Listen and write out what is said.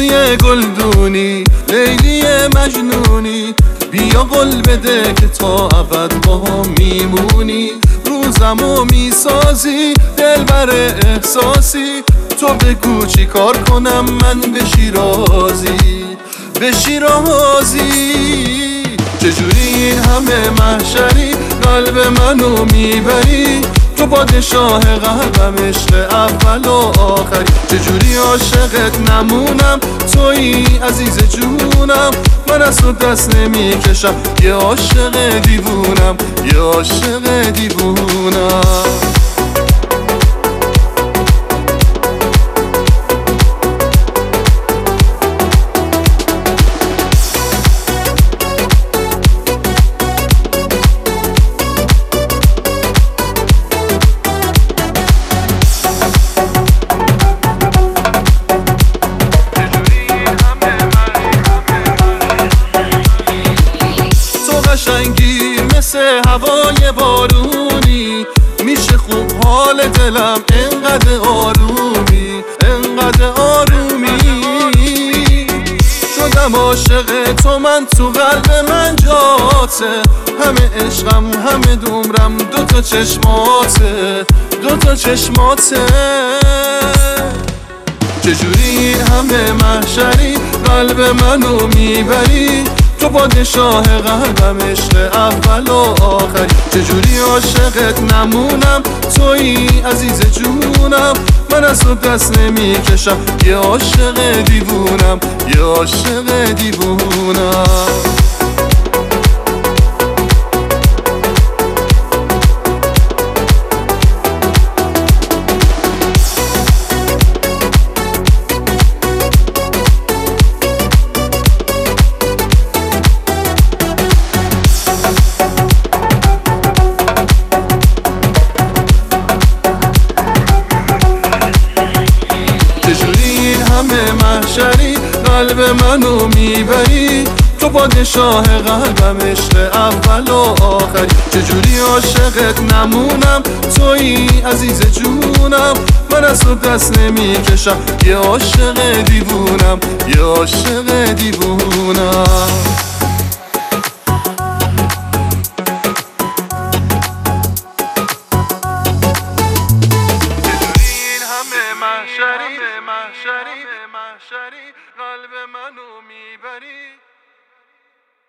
لیلی گلدونی، لیلی مجنونی، بیا قول بده که تا ابد با هم میمونی. روزمو میسازی دلبر احساسی، تو بگو چی کار کنم من بشی راضی، بشی راضی. چجوری همه محشری قلب منو میبری، تو پادشاه قلبم عشق اول و آخری. چجوری عاشقت نمونم، تویی عزیز جونم، من از تو دست نمیکشم، یه عاشق دیوونم، یه عاشق دیوونم. قشنگی مثل هوای بارونی، میشه خوب حال دلم انقدر آرومی، انقدر آرومی. شدم عاشق تو، من تو قلب من جاته، همه عشقم همه دومرم دوتا چشماته، دوتا چشماته. چجوری همه محشری قلب منو میبری، تو پادشاه قلبم عشق اول و آخری. چجوری عاشقت نمونم، تویی عزیز جونم، من از تو دست نمیکشم، یه عاشق دیوونم، یه عاشق دیوونم. همه محشری قلب منو میبری، تو پادشاه قلبم عشق اول و آخری. چجوری عاشقت نمونم، تویی عزیز جونم، من از تو دست نمیکشم، یه عاشق دیوونم، یه عاشق دیوونم.